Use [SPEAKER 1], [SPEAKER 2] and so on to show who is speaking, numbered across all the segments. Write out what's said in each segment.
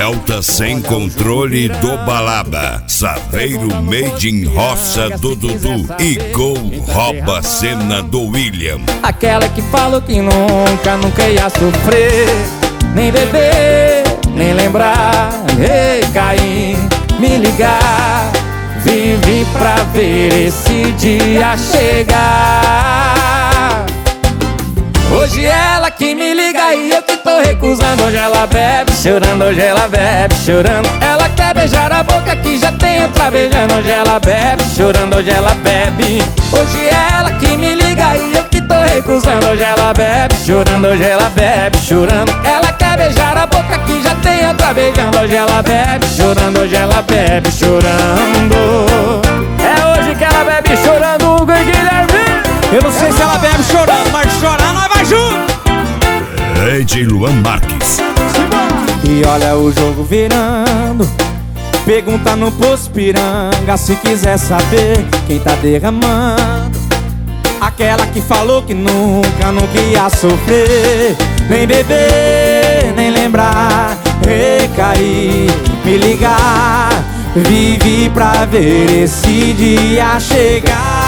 [SPEAKER 1] Celta sem controle do Balaba, Saveiro made in roça do Dudu e Gol rouba a cena do William.
[SPEAKER 2] Aquela que falou que nunca ia sofrer, nem beber, nem lembrar, recair, me ligar. Vive pra ver esse dia chegar. Hoje ela que me liga e eu que tô recusando. Hoje ela bebe chorando, hoje ela bebe chorando. Ela quer beijar a boca que já tem outra beijando. Hoje ela bebe chorando, hoje ela bebe. Hoje ela que me liga e eu que tô recusando. Hoje ela bebe chorando, hoje ela bebe chorando. Ela quer beijar a boca que já tem outra beijando. Hoje ela bebe chorando, hoje ela bebe chorando. É hoje que ela bebe chorando, Hugo e Guilherme.
[SPEAKER 3] Eu não sei se ela bebe chorando, mas chorar nós vai junto.
[SPEAKER 1] DJ Luan Marques.
[SPEAKER 3] E olha o jogo virando. Pergunta no Poço Piranga se quiser saber quem tá derramando. Aquela que falou que nunca ia sofrer, nem beber, nem lembrar, recair, me ligar. Vive pra ver esse dia chegar.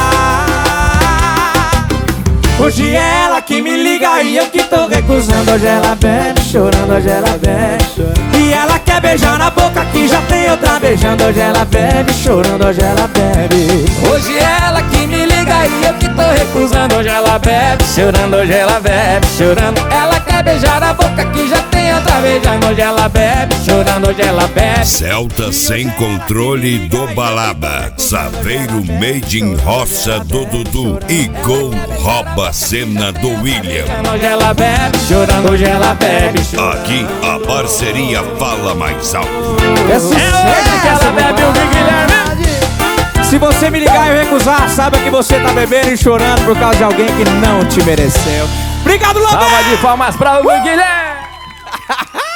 [SPEAKER 3] Hoje ela que me liga e eu que tô recusando. Hoje ela bebe chorando, hoje ela bebe chorando. E ela quer beijar na boca que já tem outra beijando. Hoje ela bebe chorando, hoje ela bebe.
[SPEAKER 2] Hoje ela que me liga e eu que tô recusando. Hoje ela bebe chorando, hoje ela bebe chorando. Ela quer beijar a boca que já tem outra beijando. Hoje ela bebe chorando, hoje ela bebe.
[SPEAKER 1] Celta sem controle do Balaba, Saveiro made in roça do Dudu e Gol rouba a cena do William.
[SPEAKER 2] Hoje ela bebe chorando, hoje ela bebe chorando.
[SPEAKER 1] Aqui a parceria fala mais alto.
[SPEAKER 3] É sucesso
[SPEAKER 2] que ela bebe, o Guilherme.
[SPEAKER 3] Se você me ligar e eu recusar, saiba que você tá bebendo e chorando por causa de alguém que não te mereceu. Obrigado, Lobão!
[SPEAKER 2] Salva de palmas pra o Guilherme.